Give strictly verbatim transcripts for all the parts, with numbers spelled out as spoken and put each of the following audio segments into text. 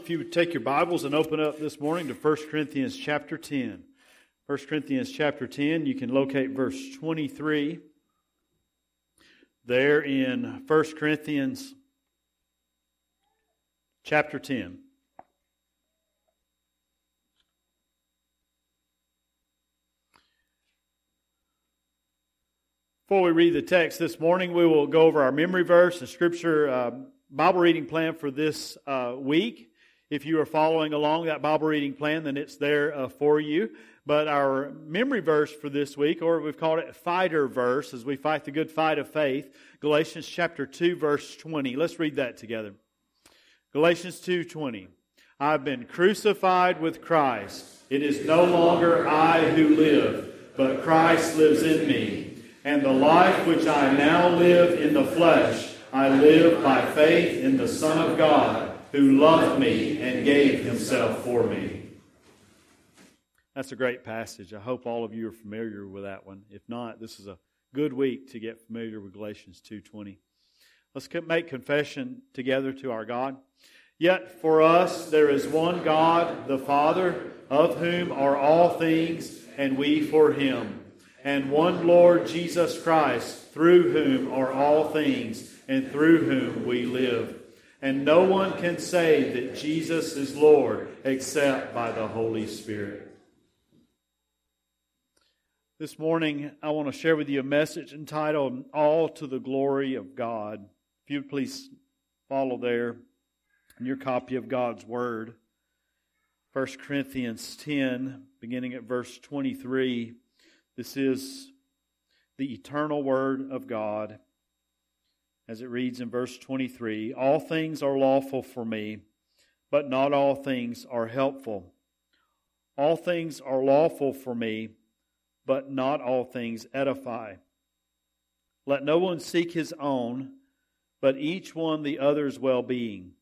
If you would take your Bibles and open up this morning to First Corinthians chapter ten. First Corinthians chapter ten, you can locate verse twenty-three. There in First Corinthians chapter ten. Before we read the text this morning, we will go over our memory verse and Scripture uh, Bible reading plan for this uh, week. If you are following along that Bible reading plan, then it's there uh, for you. But our memory verse for this week, or we've called it fighter verse, as we fight the good fight of faith, Galatians chapter two, verse twenty. Let's read that together. Galatians two twenty. I've been crucified with Christ. It is no longer I who live, but Christ lives in me. And the life which I now live in the flesh, I live by faith in the Son of God, who loved me and gave himself for me. That's a great passage. I hope all of you are familiar with that one. If not, this is a good week to get familiar with Galatians two twenty. Let's make confession together to our God. Yet for us there is one God, the Father, of whom are all things, and we for him. And one Lord Jesus Christ, through whom are all things, and through whom we live. And no one can say that Jesus is Lord except by the Holy Spirit. This morning, I want to share with you a message entitled, All to the Glory of God. If you would please follow there in your copy of God's Word. First Corinthians ten, beginning at verse twenty-three. This is the eternal Word of God. As it reads in verse twenty-three, all things are lawful for me, but not all things are helpful. All things are lawful for me, but not all things edify. Let no one seek his own, but each one the other's well-being.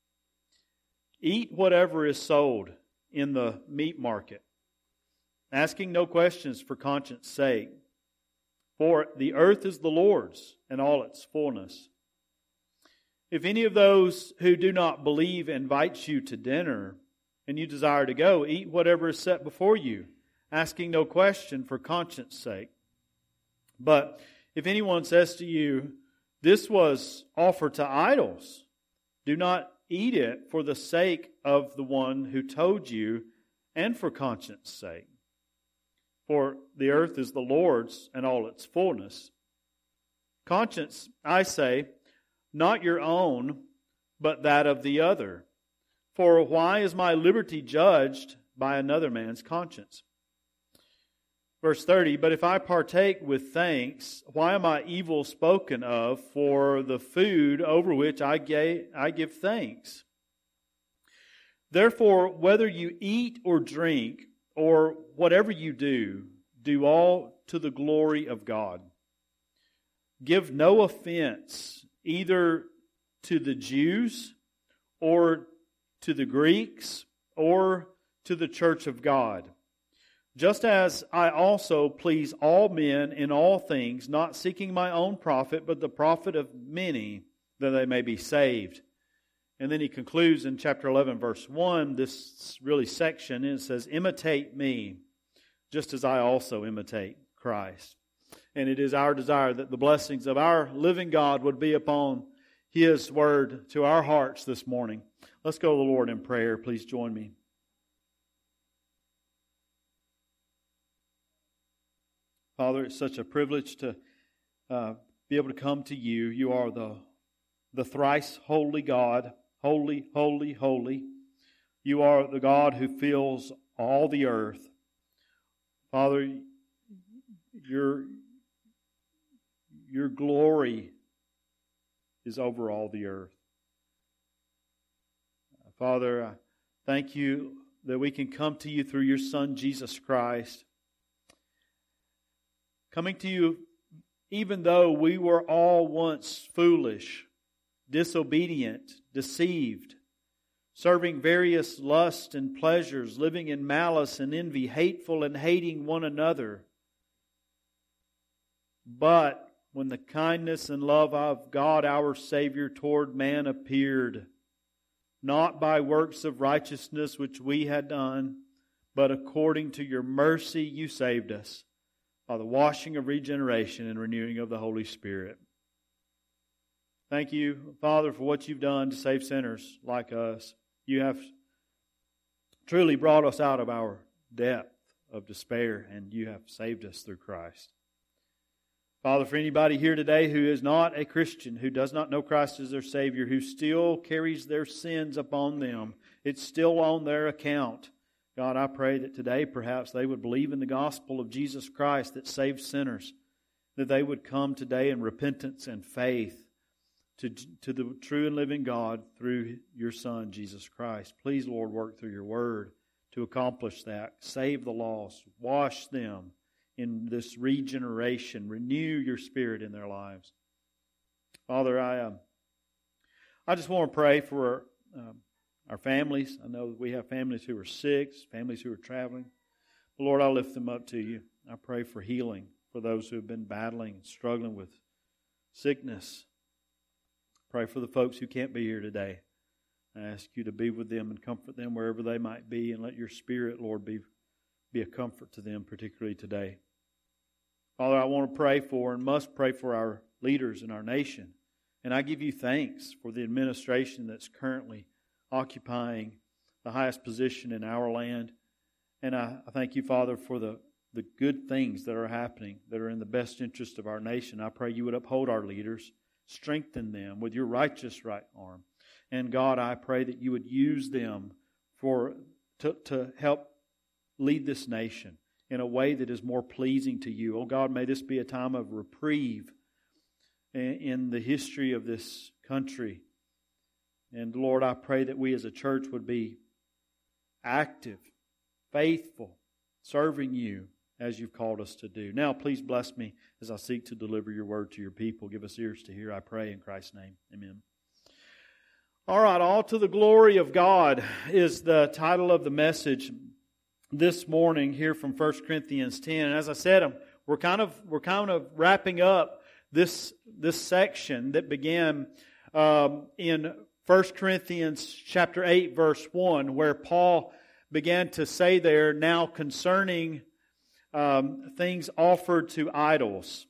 Eat whatever is sold in the meat market, asking no questions for conscience sake. For the earth is the Lord's, and all its fullness. If any of those who do not believe invites you to dinner, and you desire to go, eat whatever is set before you, asking no question for conscience sake. But if anyone says to you, this was offered to idols, do not eat it for the sake of the one who told you, and for conscience sake. For the earth is the Lord's and all its fullness. Conscience, I say, not your own, but that of the other. For why is my liberty judged by another man's conscience? Verse thirty, but if I partake with thanks, why am I evil spoken of for the food over which I gave, I give thanks? Therefore, whether you eat or drink, or whatever you do, do all to the glory of God. Give no offense either to the Jews or to the Greeks or to the church of God. Just as I also please all men in all things, not seeking my own profit, but the profit of many, that they may be saved. And then he concludes in chapter eleven, verse one, this really section, and it says, imitate me, just as I also imitate Christ. And it is our desire that the blessings of our living God would be upon His Word to our hearts this morning. Let's go to the Lord in prayer. Please join me. Father, it's such a privilege to uh, be able to come to you. You are the, the thrice holy God. Holy, holy, holy. You are the God who fills all the earth. Father, your, your glory is over all the earth. Father, I thank you that we can come to you through your Son, Jesus Christ. Coming to you even though we were all once foolish, disobedient, deceived, serving various lusts and pleasures, living in malice and envy, hateful and hating one another. But when the kindness and love of God our Savior toward man appeared, not by works of righteousness which we had done, but according to your mercy you saved us, by the washing of regeneration and renewing of the Holy Spirit. Thank you, Father, for what you've done to save sinners like us. You have truly brought us out of our depth of despair, and you have saved us through Christ. Father, for anybody here today who is not a Christian, who does not know Christ as their Savior, who still carries their sins upon them, it's still on their account. God, I pray that today perhaps they would believe in the gospel of Jesus Christ that saves sinners, that they would come today in repentance and faith to, to the true and living God through your Son, Jesus Christ. Please, Lord, work through your word to accomplish that. Save the lost. Wash them in this regeneration. Renew your Spirit in their lives. Father, I um, I just want to pray for um, our families. I know that we have families who are sick, families who are traveling. But Lord, I lift them up to you. I pray for healing for those who have been battling and struggling with sickness. Pray for the folks who can't be here today. I ask you to be with them and comfort them wherever they might be, and let your Spirit, Lord, be, be a comfort to them, particularly today. Father, I want to pray for and must pray for our leaders in our nation. And I give you thanks for the administration that's currently occupying the highest position in our land. And I, I thank you, Father, for the, the good things that are happening, that are in the best interest of our nation. I pray you would uphold our leaders, strengthen them with your righteous right arm. And God, I pray that you would use them for to, to help lead this nation in a way that is more pleasing to you. Oh God, may this be a time of reprieve in, in the history of this country. And Lord, I pray that we as a church would be active, faithful, serving you as you've called us to do. Now, please bless me as I seek to deliver your word to your people. Give us ears to hear, I pray in Christ's name. Amen. All right, all to the glory of God is the title of the message this morning here from First Corinthians ten. And as I said, we're kind of we're kind of wrapping up this this section that began um, in First Corinthians chapter eight, verse one, where Paul began to say there, now concerning um, things offered to idols.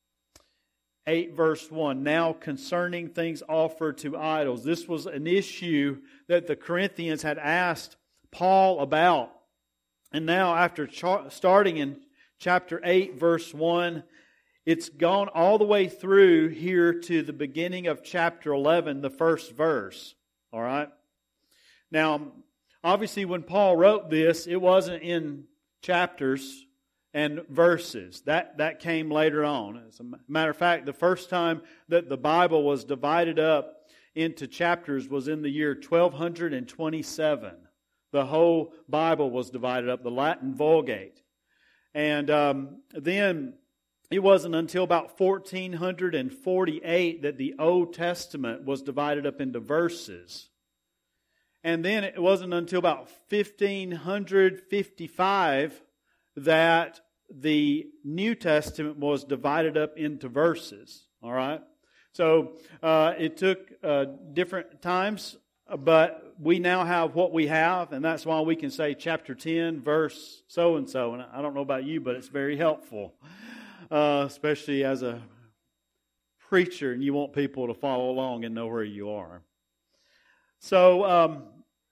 eight verse one, now concerning things offered to idols. This was an issue that the Corinthians had asked Paul about. And now after cha- starting in chapter eight verse one, it's gone all the way through here to the beginning of chapter eleven, the first verse. All right? Now, obviously when Paul wrote this, it wasn't in chapters and verses. That that came later on. As a matter of fact, the first time that the Bible was divided up into chapters was in the year twelve twenty-seven. The whole Bible was divided up, the Latin Vulgate. And um, then it wasn't until about fourteen forty-eight that the Old Testament was divided up into verses. And then it wasn't until about fifteen fifty-five that the New Testament was divided up into verses. All right? So uh, it took uh, different times, but we now have what we have, and that's why we can say chapter ten, verse so-and-so. And I don't know about you, but it's very helpful, uh, especially as a preacher, and you want people to follow along and know where you are. So um,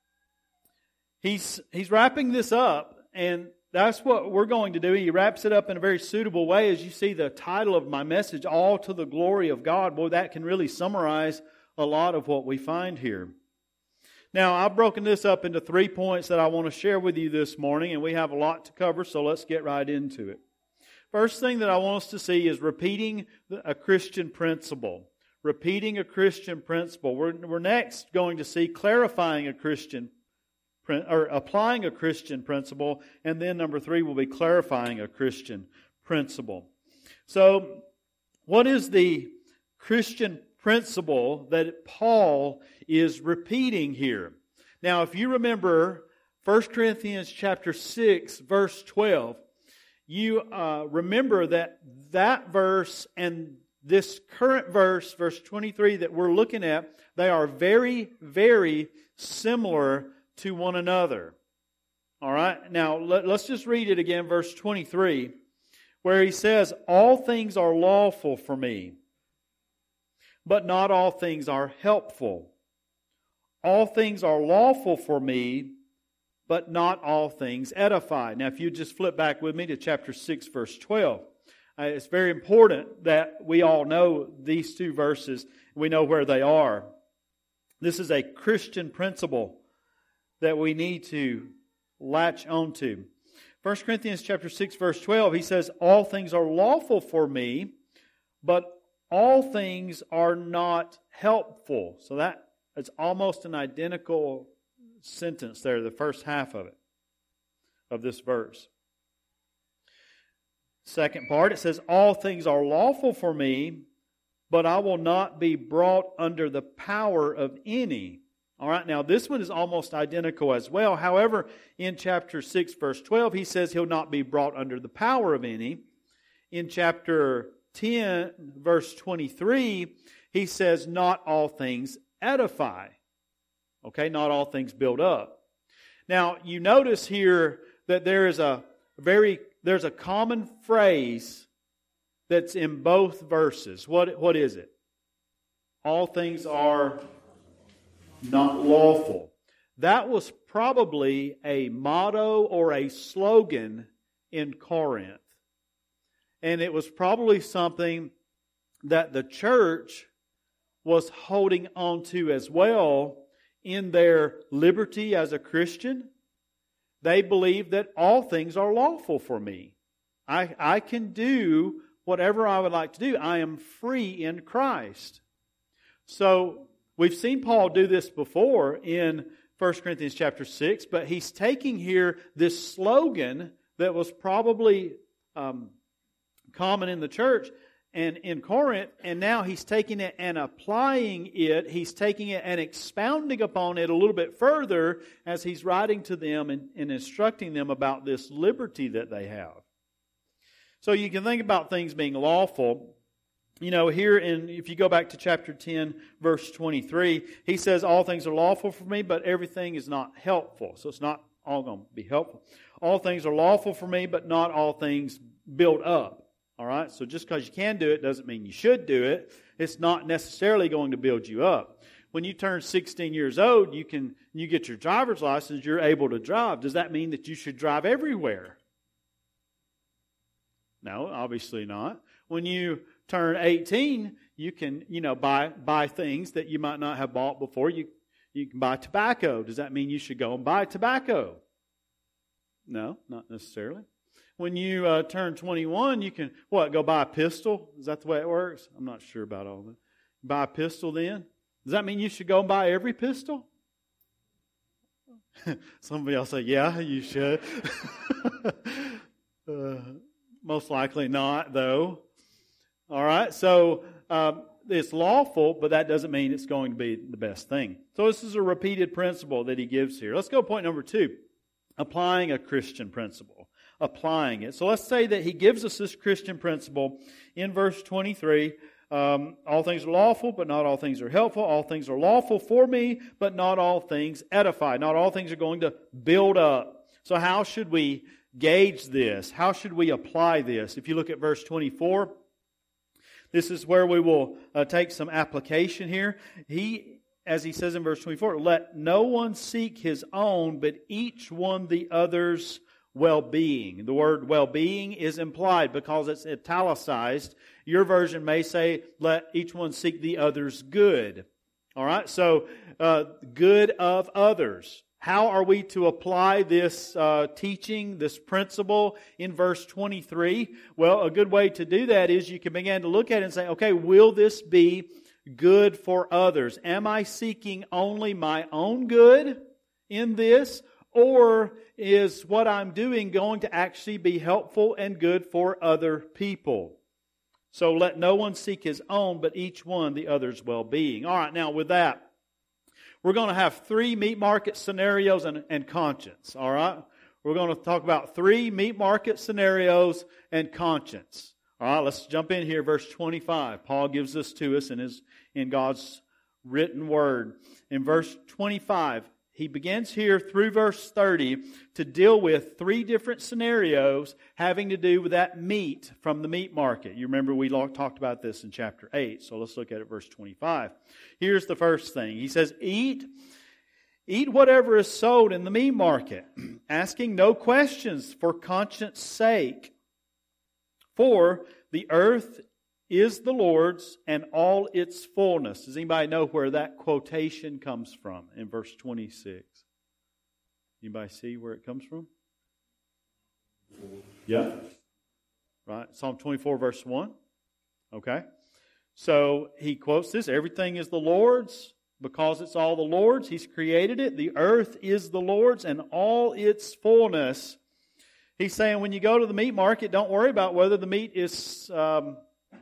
he's he's wrapping this up, and that's what we're going to do. He wraps it up in a very suitable way. As you see the title of my message, All to the Glory of God. Boy, that can really summarize a lot of what we find here. Now, I've broken this up into three points that I want to share with you this morning, and we have a lot to cover, so let's get right into it. First thing that I want us to see is repeating a Christian principle. Repeating a Christian principle. We're, we're next going to see clarifying a Christian or applying a Christian principle, and then number three will be clarifying a Christian principle. So, what is the Christian principle that Paul is repeating here? Now, if you remember First Corinthians chapter six, verse twelve, you uh, remember that that verse and this current verse, verse twenty-three that we're looking at, they are very, very similar to one another. All right? Now, let, let's just read it again, verse twenty-three, where he says, all things are lawful for me, but not all things are helpful. All things are lawful for me, but not all things edify. Now, if you just flip back with me to chapter six, verse twelve, uh, it's very important that we all know these two verses. We know where they are. This is a Christian principle that we need to latch onto. First Corinthians chapter six, verse twelve, he says, all things are lawful for me, but all things are not helpful. So that is almost an identical sentence there, the first half of it, of this verse. Second part, it says, all things are lawful for me, but I will not be brought under the power of any. All right, now this one is almost identical as well. However, in chapter six, verse twelve, he says he'll not be brought under the power of any. In chapter ten, verse twenty-three, he says not all things edify. Okay, not all things build up. Now, you notice here that there is a very, there's a common phrase that's in both verses. What, what is it? All things are not lawful. That was probably a motto or a slogan in Corinth. And it was probably something that the church was holding on to as well in their liberty as a Christian. They believed that all things are lawful for me. I, I can do whatever I would like to do. I am free in Christ. So we've seen Paul do this before in First Corinthians chapter six, but he's taking here this slogan that was probably um, common in the church and in Corinth, and now he's taking it and applying it. He's taking it and expounding upon it a little bit further as he's writing to them and, and instructing them about this liberty that they have. So you can think about things being lawful. You know, here in, if you go back to chapter ten, verse twenty-three, he says, all things are lawful for me, but everything is not helpful. So it's not all going to be helpful. All things are lawful for me, but not all things build up. All right? So just because you can do it doesn't mean you should do it. It's not necessarily going to build you up. When you turn sixteen years old, you can you get your driver's license, you're able to drive. Does that mean that you should drive everywhere? No, obviously not. When you turn eighteen, you can, you know, buy buy things that you might not have bought before. You you can buy tobacco. Does that mean you should go and buy tobacco? No, not necessarily. When you uh, turn twenty-one, you can, what, go buy a pistol? Is that the way it works? I'm not sure about all that. Buy a pistol then? Does that mean you should go and buy every pistol? Somebody else say, yeah, you should. uh, most likely not, though. All right, so um, it's lawful, but that doesn't mean it's going to be the best thing. So this is a repeated principle that he gives here. Let's go to point number two, applying a Christian principle. Applying it. So let's say that he gives us this Christian principle in verse twenty-three. Um, all things are lawful, but not all things are helpful. All things are lawful for me, but not all things edify. Not all things are going to build up. So how should we gauge this? How should we apply this? If you look at verse twenty-four, this is where we will uh, take some application here. He, as he says in verse twenty-four, let no one seek his own, but each one the other's well-being. The word well-being is implied because it's italicized. Your version may say, let each one seek the other's good. All right, so uh, good of others. How are we to apply this uh, teaching, this principle in verse twenty-three? Well, a good way to do that is you can begin to look at it and say, okay, will this be good for others? Am I seeking only my own good in this? Or is what I'm doing going to actually be helpful and good for other people? So let no one seek his own, but each one the other's well-being. All right, now with that, we're going to have three meat market scenarios and, and conscience. All right? We're going to talk about three meat market scenarios and conscience. All right, let's jump in here, verse twenty-five. Paul gives this to us in his in God's written word. In verse twenty-five, he begins here through verse thirty to deal with three different scenarios having to do with that meat from the meat market. You remember we talked about this in chapter eight, so let's look at it, verse twenty-five. Here's the first thing. He says, Eat, eat whatever is sold in the meat market, asking no questions for conscience sake. For the earth is the Lord's and all its fullness. Does anybody know where that quotation comes from in verse twenty-six? Anybody see where it comes from? Yeah. Right. Psalm twenty-four, verse one. Okay. So he quotes this. Everything is the Lord's because it's all the Lord's. He's created it. The earth is the Lord's and all its fullness. He's saying when you go to the meat market, don't worry about whether the meat is... Um,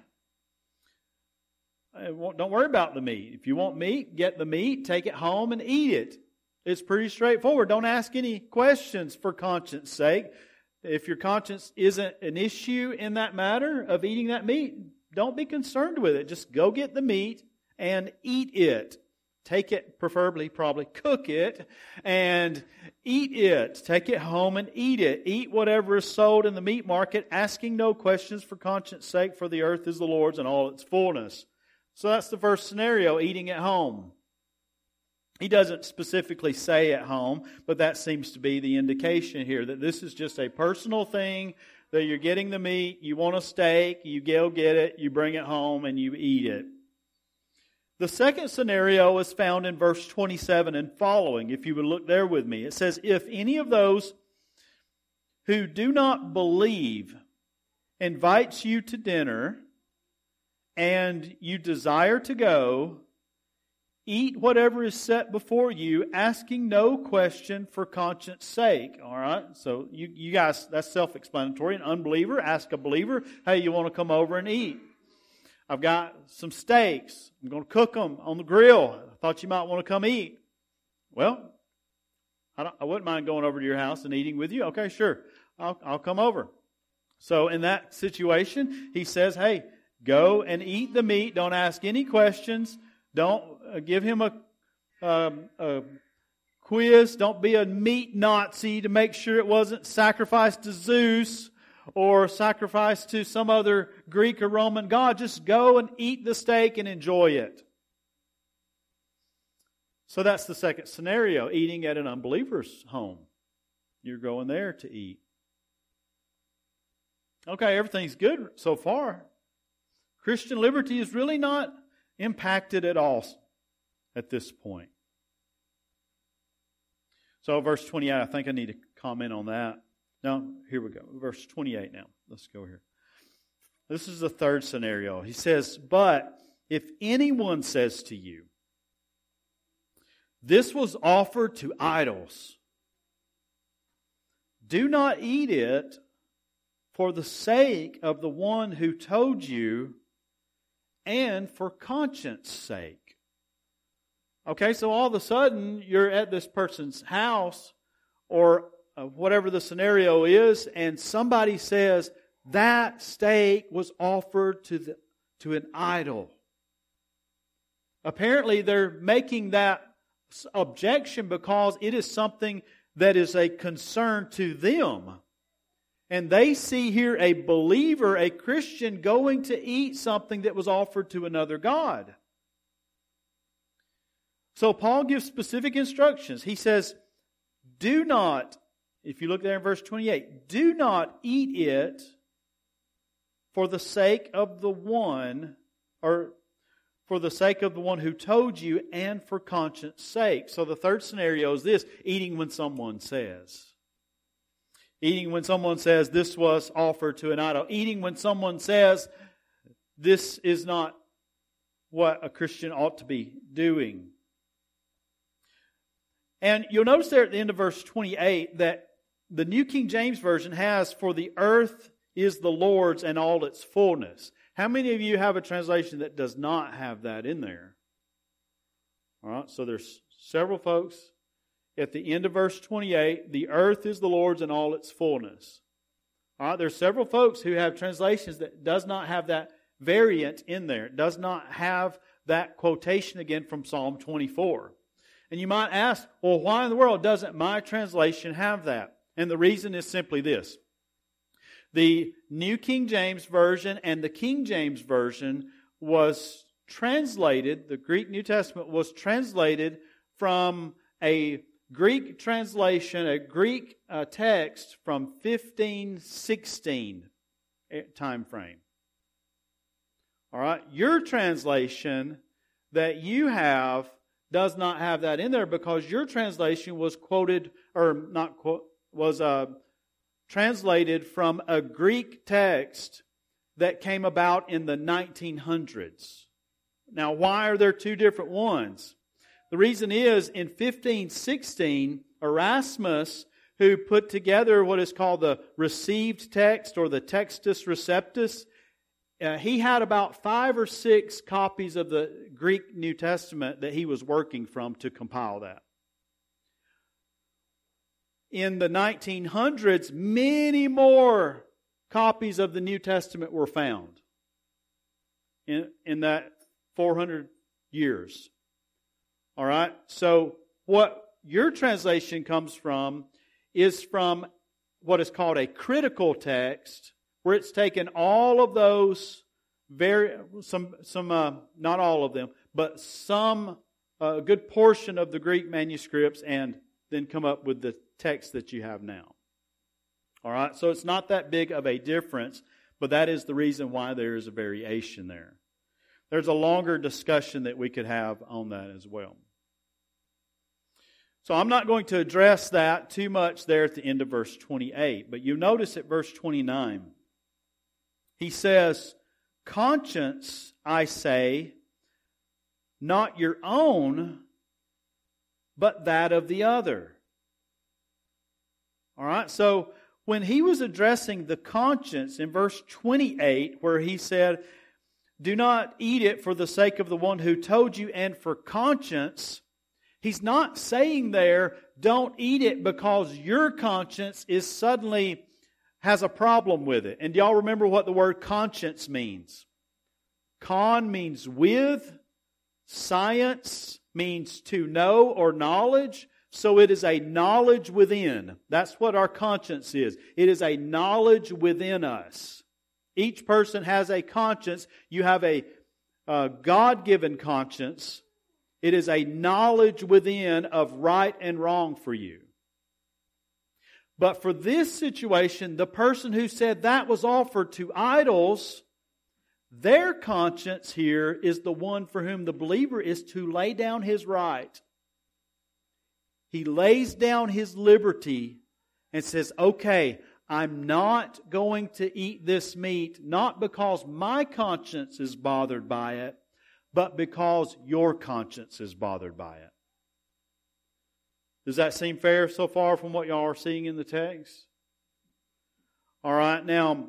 don't worry about the meat. If you want meat, get the meat, take it home and eat it. It's pretty straightforward. Don't ask any questions for conscience sake. If your conscience isn't an issue in that matter of eating that meat, don't be concerned with it. Just go get the meat and eat it. Take it, preferably, probably cook it, and eat it. Take it home and eat it. Eat whatever is sold in the meat market, asking no questions for conscience sake, for the earth is the Lord's and all its fullness. So that's the first scenario, eating at home. He doesn't specifically say at home, but that seems to be the indication here, that this is just a personal thing, that you're getting the meat, you want a steak, you go get it, you bring it home, and you eat it. The second scenario is found in verse twenty-seven and following, if you would look there with me. It says, if any of those who do not believe invites you to dinner and you desire to go, eat whatever is set before you, asking no question for conscience sake. All right? So you, you guys, that's self-explanatory. An unbeliever, ask a believer, hey, you want to come over and eat? I've got some steaks. I'm going to cook them on the grill. I thought you might want to come eat. Well, I, don't, I wouldn't mind going over to your house and eating with you. Okay, sure. I'll, I'll come over. So in that situation, he says, hey, go and eat the meat. Don't ask any questions. Don't uh, give him a, um, a quiz. Don't be a meat Nazi to make sure it wasn't sacrificed to Zeus or sacrificed to some other Greek or Roman god. Just go and eat the steak and enjoy it. So that's the second scenario, eating at an unbeliever's home. You're going there to eat. Okay, everything's good so far. Christian liberty is really not impacted at all at this point. So verse twenty-eight, I think I need to comment on that. No, here we go. Verse twenty-eight now. Let's go here. This is the third scenario. He says, but if anyone says to you, this was offered to idols, do not eat it for the sake of the one who told you and for conscience sake. Okay, so all of a sudden you're at this person's house or uh, whatever the scenario is, and somebody says that steak was offered to the to an idol. Apparently they're making that objection because it is something that is a concern to them. And they see here a believer, a Christian, going to eat something that was offered to another god. So Paul gives specific instructions. He says, do not, if you look there in verse twenty-eight, do not eat it for the sake of the one, or for the sake of the one who told you and for conscience sake. So the third scenario is this, eating when someone says. Eating when someone says this was offered to an idol. Eating when someone says this is not what a Christian ought to be doing. And you'll notice there at the end of verse twenty-eight that the New King James Version has, for the earth is the Lord's and all its fullness. How many of you have a translation that does not have that in there? All right, so there's several folks. At the end of verse twenty-eight, the earth is the Lord's and all its fullness. All right, there's several folks who have translations that does not have that variant in there. It does not have that quotation again from Psalm twenty-four. And you might ask, well, why in the world doesn't my translation have that? And the reason is simply this. The New King James Version and the King James Version was translated, the Greek New Testament was translated from a Greek translation, a Greek uh, text from fifteen sixteen time frame. All right, your translation that you have does not have that in there because your translation was quoted, or not quote, was uh, translated from a Greek text that came about in the nineteen hundreds. Now, why are there two different ones? The reason is, in fifteen sixteen, Erasmus, who put together what is called the received text or the Textus Receptus, uh, he had about five or six copies of the Greek New Testament that he was working from to compile that. In the nineteen hundreds, many more copies of the New Testament were found in, in that four hundred years. All right? So what your translation comes from is from what is called a critical text, where it's taken all of those, very some, some uh, not all of them, but some, a uh, good portion of the Greek manuscripts and then come up with the text that you have now. All right? So it's not that big of a difference, but that is the reason why there is a variation there. There's a longer discussion that we could have on that as well. So I'm not going to address that too much there at the end of verse twenty-eight, but you notice at verse twenty-nine, he says, "Conscience, I say, not your own, but that of the other." All right, so when he was addressing the conscience in verse twenty-eight, where he said, "Do not eat it for the sake of the one who told you and for conscience," he's not saying there, don't eat it because your conscience is suddenly has a problem with it. And do y'all remember what the word conscience means? Con means with, science means to know or knowledge. So it is a knowledge within. That's what our conscience is. It is a knowledge within us. Each person has a conscience. You have a uh, God-given conscience. It is a knowledge within of right and wrong for you. But for this situation, the person who said that was offered to idols, their conscience here is the one for whom the believer is to lay down his right. He lays down his liberty and says, okay, I'm not going to eat this meat, not because my conscience is bothered by it, but because your conscience is bothered by it. Does that seem fair so far from what y'all are seeing in the text? All right, now,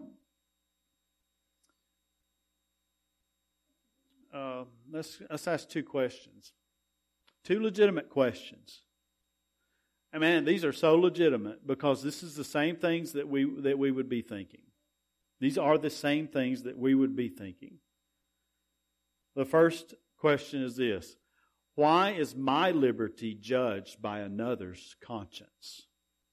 uh, let's, let's ask two questions. Two legitimate questions. And man, these are so legitimate because this is the same things that we that we would be thinking. These are the same things that we would be thinking. The first question is this: why is my liberty judged by another's conscience?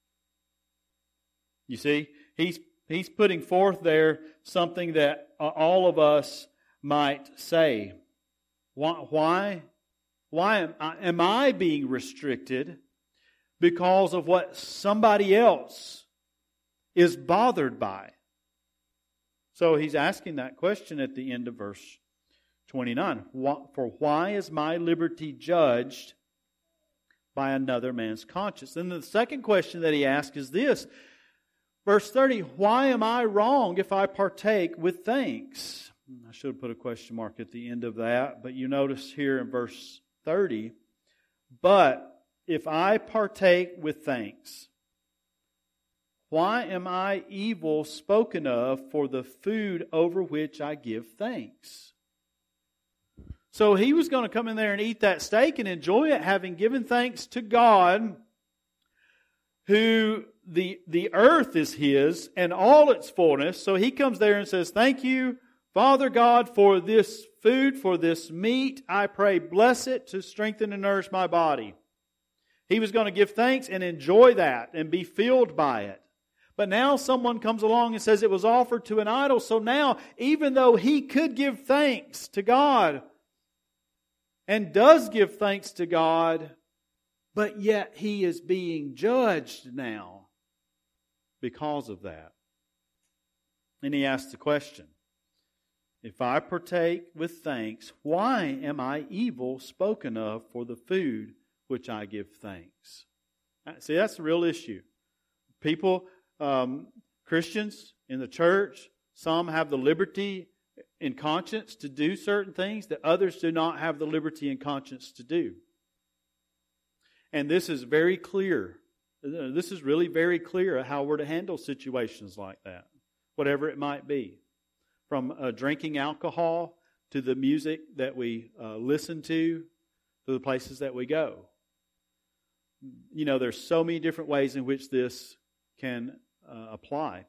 You see, he's he's putting forth there something that all of us might say. Why why, why am I, am I being restricted because of what somebody else is bothered by? So he's asking that question at the end of verse twenty-nine. For why is my liberty judged by another man's conscience? And the second question that he asks is this. Verse thirty, why am I wrong if I partake with thanks? I should have put a question mark at the end of that, but you notice here in verse thirty, but if I partake with thanks, why am I evil spoken of for the food over which I give thanks? So he was going to come in there and eat that steak and enjoy it, having given thanks to God, who the, the earth is His and all its fullness. So He comes there and says, thank you, Father God, for this food, for this meat. I pray, bless it to strengthen and nourish my body. He was going to give thanks and enjoy that and be filled by it. But now someone comes along and says it was offered to an idol. So now, even though He could give thanks to God and does give thanks to God, but yet He is being judged now because of that. And He asks the question, if I partake with thanks, why am I evil spoken of for the food which I give thanks? See, that's the real issue. People, um, Christians in the church, some have the liberty in conscience to do certain things that others do not have the liberty in conscience to do. And this is very clear. This is really very clear how we're to handle situations like that, whatever it might be. From uh, drinking alcohol to the music that we uh, listen to, to the places that we go. You know, there's so many different ways in which this can uh, apply.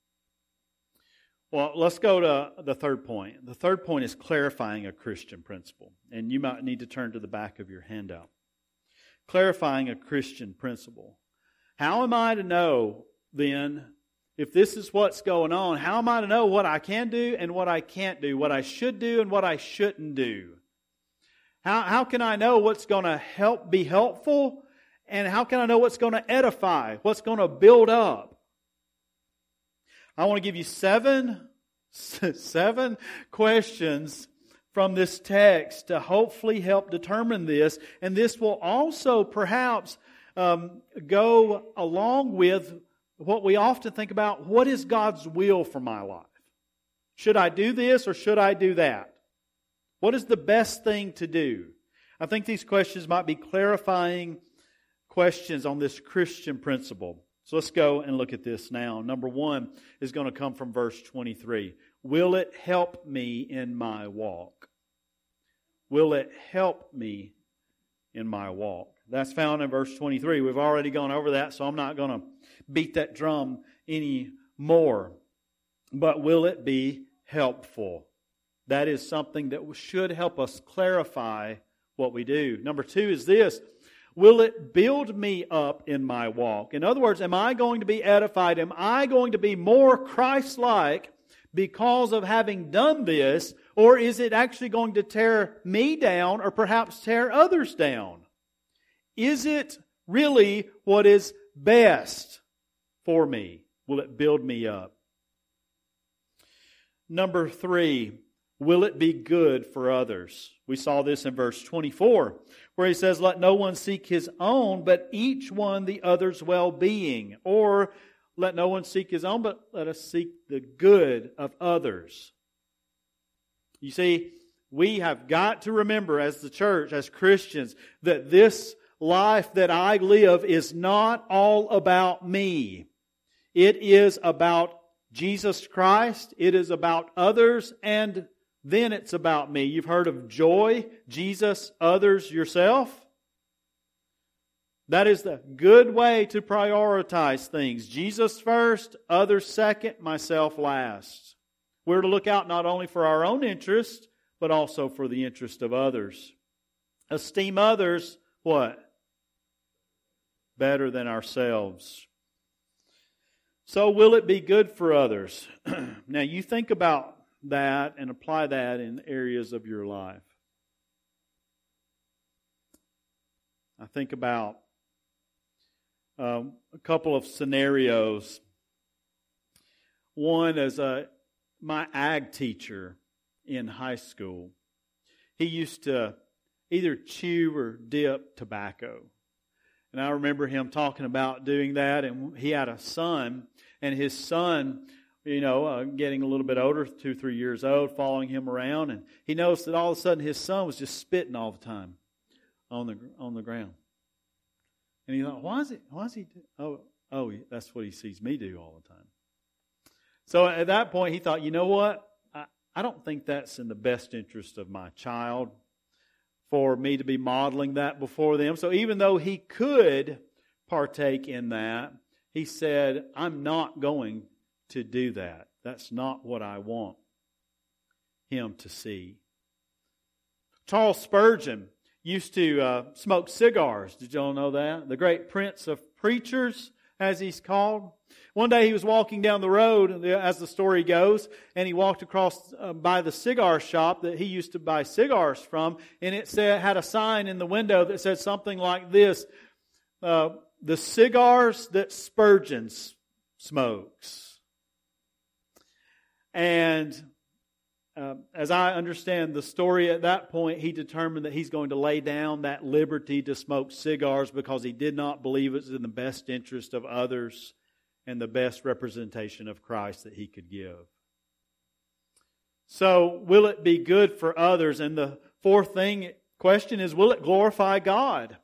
Well, let's go to the third point. The third point is clarifying a Christian principle. And you might need to turn to the back of your handout. Clarifying a Christian principle. How am I to know, then, if this is what's going on, how am I to know what I can do and what I can't do, what I should do and what I shouldn't do? How, how can I know what's going to help be helpful, and how can I know what's going to edify, what's going to build up? I want to give you seven, seven questions from this text to hopefully help determine this. And this will also perhaps um, go along with what we often think about, what is God's will for my life? Should I do this or should I do that? What is the best thing to do? I think these questions might be clarifying questions on this Christian principle. So let's go and look at this now. Number one is going to come from verse twenty-three. Will it help me in my walk? Will it help me in my walk? That's found in verse twenty-three. We've already gone over that, so I'm not going to beat that drum any more. But will it be helpful? That is something that should help us clarify what we do. Number two is this. Will it build me up in my walk? In other words, am I going to be edified? Am I going to be more Christ-like because of having done this? Or is it actually going to tear me down or perhaps tear others down? Is it really what is best for me? Will it build me up? Number three, will it be good for others? We saw this in verse twenty-four, where he says, let no one seek his own, but each one the other's well-being. Or, let no one seek his own, but let us seek the good of others. You see, we have got to remember as the church, as Christians, that this life that I live is not all about me. It is about Jesus Christ. It is about others, and then it's about me. You've heard of joy, Jesus, others, yourself. That is the good way to prioritize things. Jesus first, others second, myself last. We're to look out not only for our own interest, but also for the interest of others. Esteem others, what? Better than ourselves. So will it be good for others? Now you think about that and apply that in areas of your life. I think about um, a couple of scenarios. One is a, my ag teacher in high school. He used to either chew or dip tobacco. And I remember him talking about doing that, and he had a son, and his son, you know, uh, getting a little bit older, two, three years old, following him around, and he noticed that all of a sudden his son was just spitting all the time on the on the ground. And he thought, why is it? Why is he? Do? Oh, oh, that's what he sees me do all the time. So at that point, he thought, you know what? I, I don't think that's in the best interest of my child for me to be modeling that before them. So even though he could partake in that, he said, I'm not going to do that. That's not what I want him to see. Charles Spurgeon used to uh, smoke cigars. Did y'all know that? The great prince of preachers, as he's called. One day he was walking down the road, as the story goes, and he walked across uh, by the cigar shop that he used to buy cigars from, and it said had a sign in the window that said something like this, uh, the cigars that Spurgeon smokes. And uh, as I understand the story at that point, he determined that he's going to lay down that liberty to smoke cigars because he did not believe it was in the best interest of others and the best representation of Christ that he could give. So, will it be good for others? And the fourth thing, question is, will it glorify God?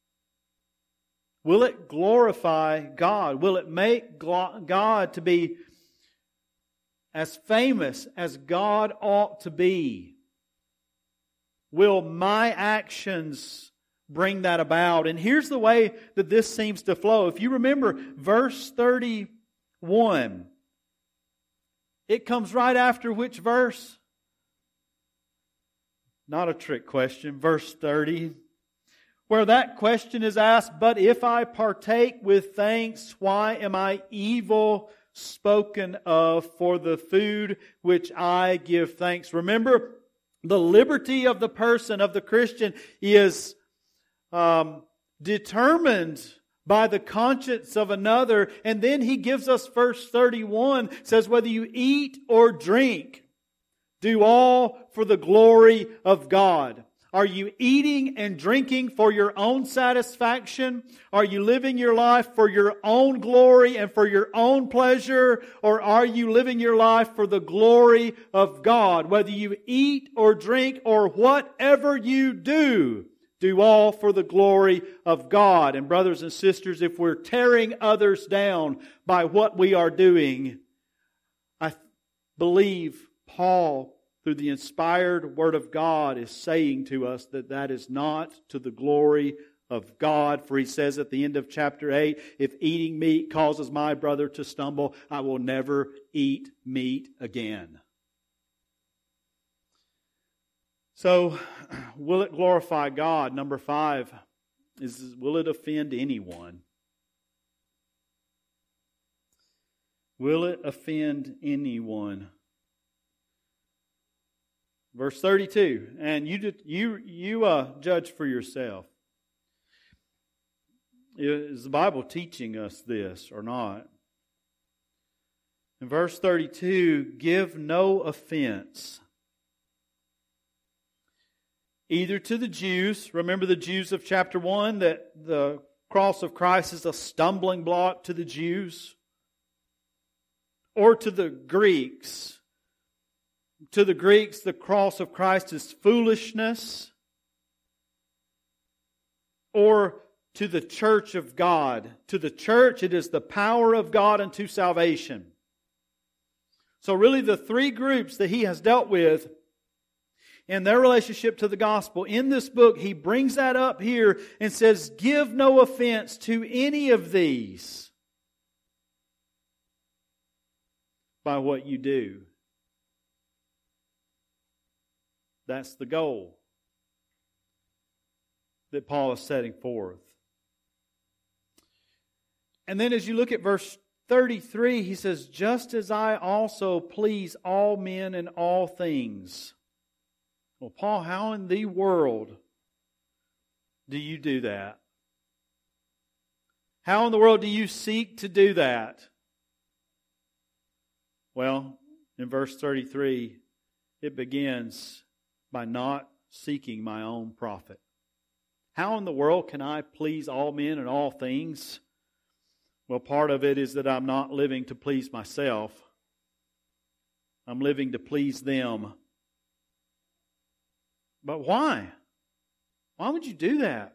Will it glorify God? Will it make God to be as famous as God ought to be? Will my actions bring that about? And here's the way that this seems to flow. If you remember verse thirty-one, it comes right after which verse? Not a trick question. Verse thirty, where that question is asked, but if I partake with thanks, why am I evil spoken of for the food which I give thanks? Remember, the liberty of the person, of the Christian, is um, determined by the conscience of another. And then he gives us verse thirty-one, says, whether you eat or drink, do all for the glory of God. Are you eating and drinking for your own satisfaction? Are you living your life for your own glory and for your own pleasure? Or are you living your life for the glory of God? Whether you eat or drink or whatever you do, do all for the glory of God. And brothers and sisters, if we're tearing others down by what we are doing, I believe Paul, through the inspired Word of God, is saying to us that that is not to the glory of God. For he says at the end of chapter eight, if eating meat causes my brother to stumble, I will never eat meat again. So, will it glorify God? Number five is, will it offend anyone? Will it offend anyone? Verse thirty-two, and you you you uh, judge for yourself. Is the Bible teaching us this or not? In verse thirty-two, give no offense, either to the Jews. Remember the Jews of chapter one, that the cross of Christ is a stumbling block to the Jews, or to the Greeks. To the Greeks, the cross of Christ is foolishness. Or to the church of God. To the church, it is the power of God unto salvation. So really the three groups that he has dealt with in their relationship to the gospel, in this book, he brings that up here and says, give no offense to any of these by what you do. That's the goal that Paul is setting forth. And then as you look at verse thirty-three, he says, just as I also please all men in all things. Well, Paul, how in the world do you do that? How in the world do you seek to do that? Well, in verse thirty-three, it begins by not seeking my own profit. How in the world can I please all men in all things? Well, part of it is that I'm not living to please myself. I'm living to please them. But why? Why would you do that?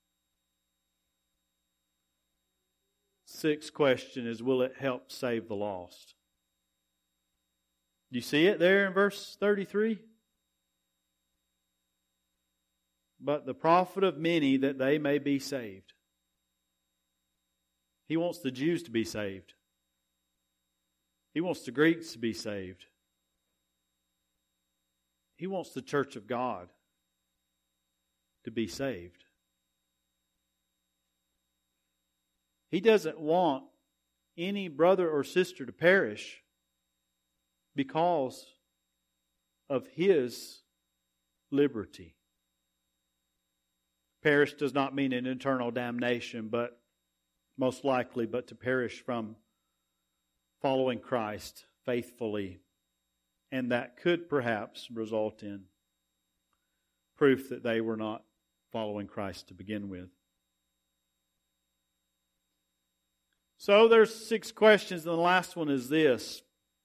Sixth question is, will it help save the lost? Do you see it there in verse thirty-three? But the profit of many that they may be saved. He wants the Jews to be saved. He wants the Greeks to be saved. He wants the church of God to be saved. He doesn't want any brother or sister to perish because of His liberty. Perish does not mean an eternal damnation, but most likely, but to perish from following Christ faithfully. And that could perhaps result in proof that they were not following Christ to begin with. So there's six questions, and the last one is this: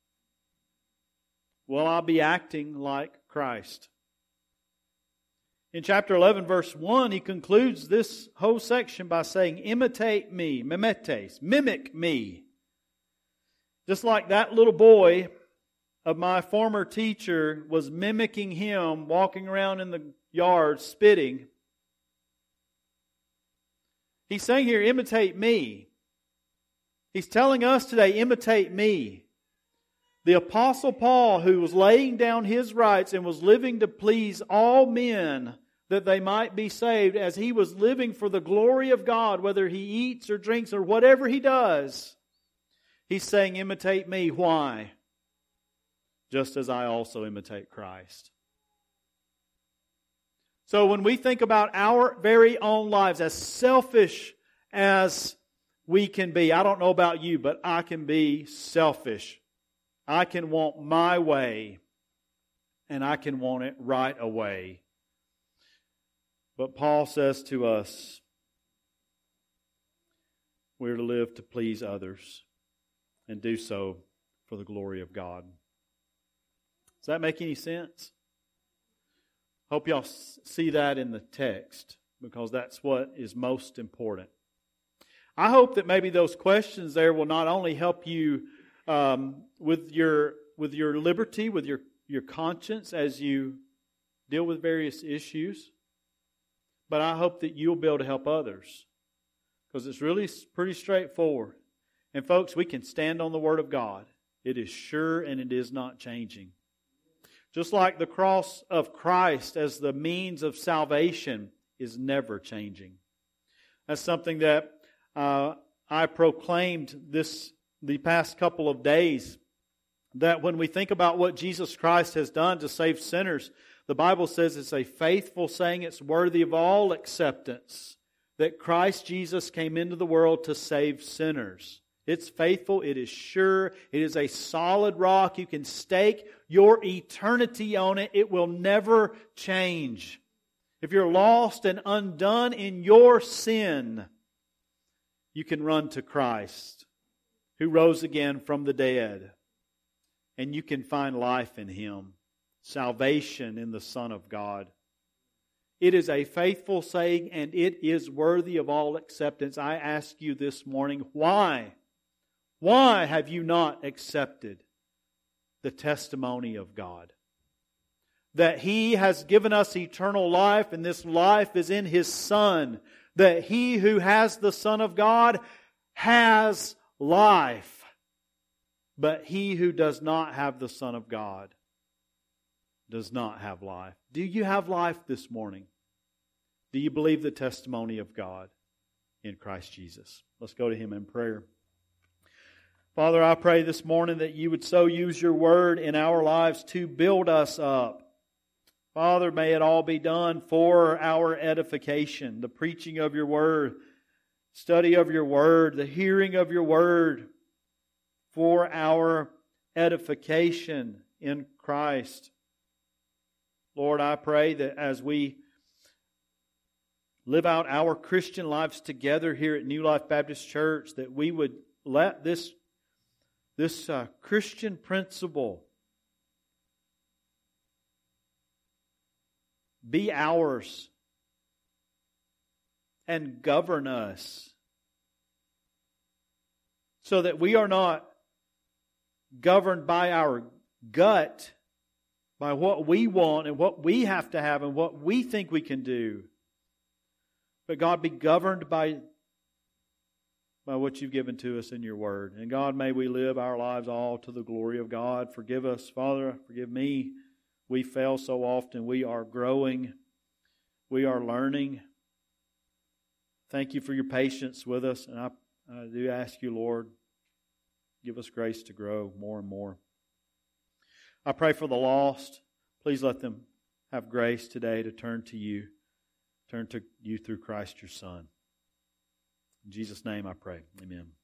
will I be acting like Christ? In chapter eleven, verse one, he concludes this whole section by saying, imitate me, mimetes, mimic me. Just like that little boy of my former teacher was mimicking him, walking around in the yard, spitting. He's saying here, imitate me. He's telling us today, imitate me. The Apostle Paul, who was laying down his rights and was living to please all men that they might be saved, as he was living for the glory of God, whether he eats or drinks or whatever he does, he's saying, imitate me. Why? Just as I also imitate Christ. So when we think about our very own lives, as selfish as we can be, I don't know about you, but I can be selfish. I can want my way, and I can want it right away. But Paul says to us, we're to live to please others and do so for the glory of God. Does that make any sense? Hope y'all see that in the text, because that's what is most important. I hope that maybe those questions there will not only help you um, with your with your liberty, with your, your conscience as you deal with various issues, but I hope that you'll be able to help others, because it's really pretty straightforward. And folks, we can stand on the Word of God. It is sure and it is not changing. Just like the cross of Christ as the means of salvation is never changing. That's something that uh, I proclaimed this the past couple of days, that when we think about what Jesus Christ has done to save sinners, the Bible says it's a faithful saying, it's worthy of all acceptance, that Christ Jesus came into the world to save sinners. It's faithful, it is sure, it is a solid rock. You can stake your eternity on it. It will never change. If you're lost and undone in your sin, you can run to Christ, who rose again from the dead. And you can find life in Him, salvation in the Son of God. It is a faithful saying, and it is worthy of all acceptance. I ask you this morning, why? Why have you not accepted the testimony of God? That He has given us eternal life, and this life is in His Son. That he who has the Son of God has life. But he who does not have the Son of God does not have life. Do you have life this morning? Do you believe the testimony of God in Christ Jesus? Let's go to Him in prayer. Father, I pray this morning that You would so use Your Word in our lives to build us up. Father, may it all be done for our edification, the preaching of Your Word, study of Your Word, the hearing of Your Word, for our edification in Christ. Lord, I pray that as we live out our Christian lives together here at New Life Baptist Church, that we would let this, this uh, Christian principle be ours and govern us, so that we are not governed by our gut, by what we want and what we have to have and what we think we can do. But God, be governed by by what you've given to us in your word. And God, may we live our lives all to the glory of God. Forgive us, Father. Forgive me. We fail so often. We are growing. We are learning. Thank you for your patience with us. And I, I do ask you, Lord, give us grace to grow more and more. I pray for the lost. Please let them have grace today to turn to you. Turn to you through Christ your Son. In Jesus' name I pray. Amen.